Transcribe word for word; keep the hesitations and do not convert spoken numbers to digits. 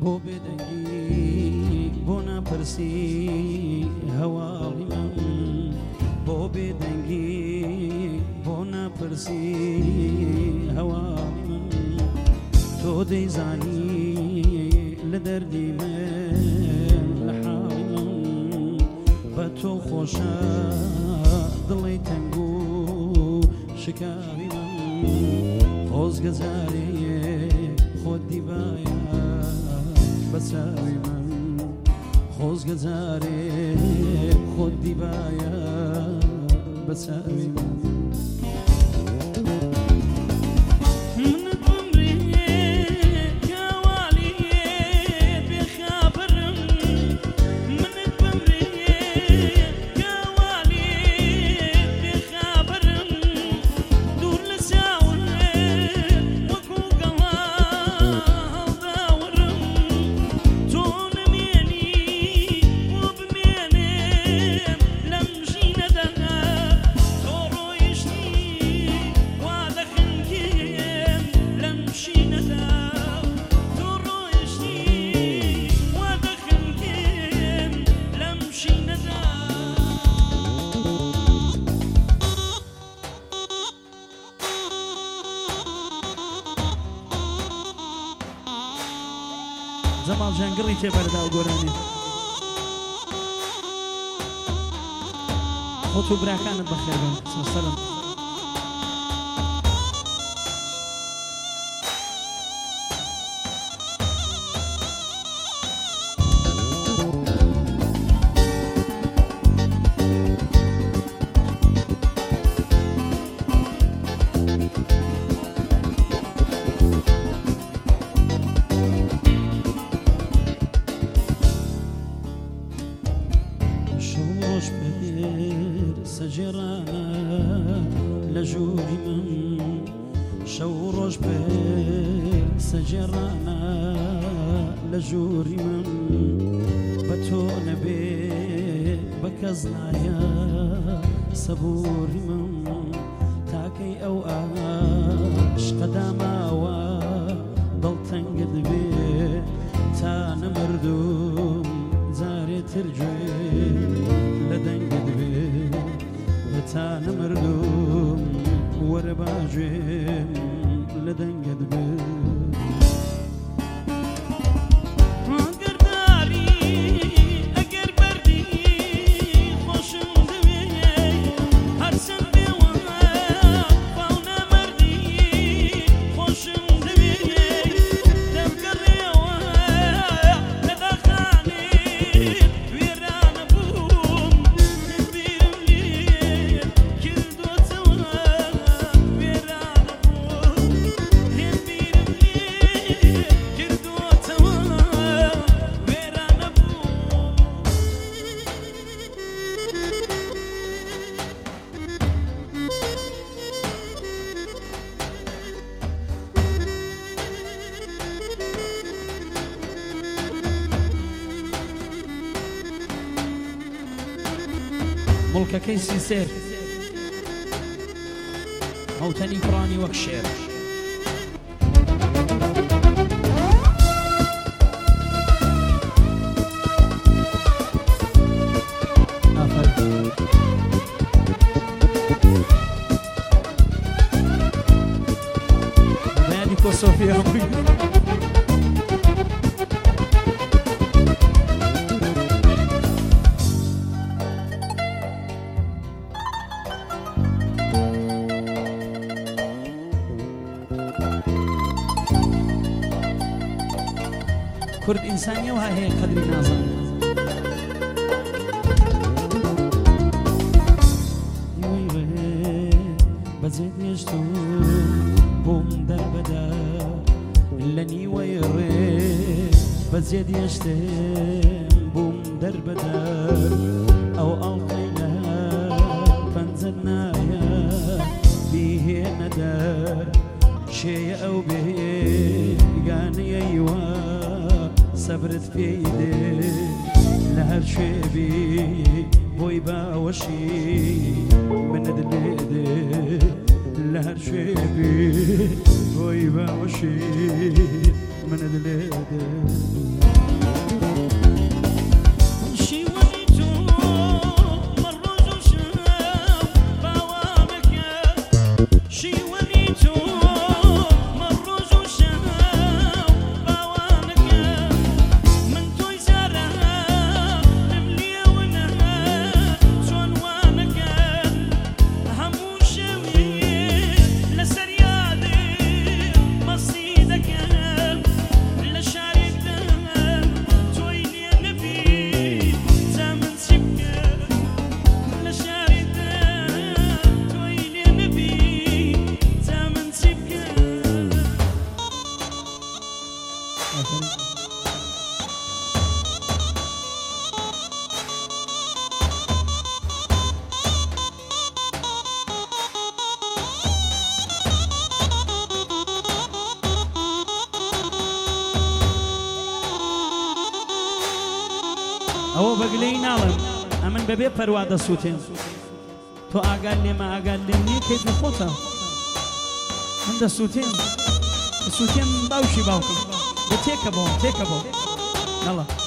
بۆ بێدەنگی بۆ ناپرسی هەواڵی من بۆ بێدەنگی بۆ ناپرسی هەواڵی من تۆ دەیزانی لە دەردی من لە حاڵی من بە تۆ خۆشە دڵی تەنگ و شکاوی من خۆزگە جارێ خۆت دیبایە بەچاوی من خۆزگە جارێ خۆت دیبایە بەچاوی من زەماڵ جەنگڵی تێبەردا و گۆرانی خۆت و براکانت بەخێر بن سەسەرم سەجێڕانە لە ژووری من شەو ڕۆژ بێر سەجێڕانە لە ژووری من بە تۆ نەبێ بە کەس نایە سەبووری من تاکەی ئەو عاشقە داماوە دڵتەنگت بێ تا نەمردوم جارێتر گوێ لە دەنگت بێ تا نەمردوم وەرە باژێم لە دەنگت بێ مڵکەکەی سیسێر هەوتەنی پڕانی وەک شێر بەیانی کۆسۆفیا کورد ئینسانیە وها هەیە قەدری نازانێت بەجێ دێشتوم بۆم دەربەدا لە نیوەی ڕێ بەجێ دێشتێم بۆم دەربەدا ئەو ئەڵقەی لە پەنجەر نایە بیهێنەدا شێیە ئەو بێگانەیەیوە سەبرت پێی دێ لە هەر شوێبی بۆی باوەشی منت لێ دێ لە هەر شوێبی بۆی باوەشی منت لێ دێ ئەوە بەگلەی ناڵم ئەمن بەبێ پەروا دەسووتێن تۆ ئاگال لێمە ئاگال لێم نییە کەیت نەخۆتە من دەسووتێن دەسووتێن باوشی باوکم بە تێکە بۆ تێکە بۆ نەڵە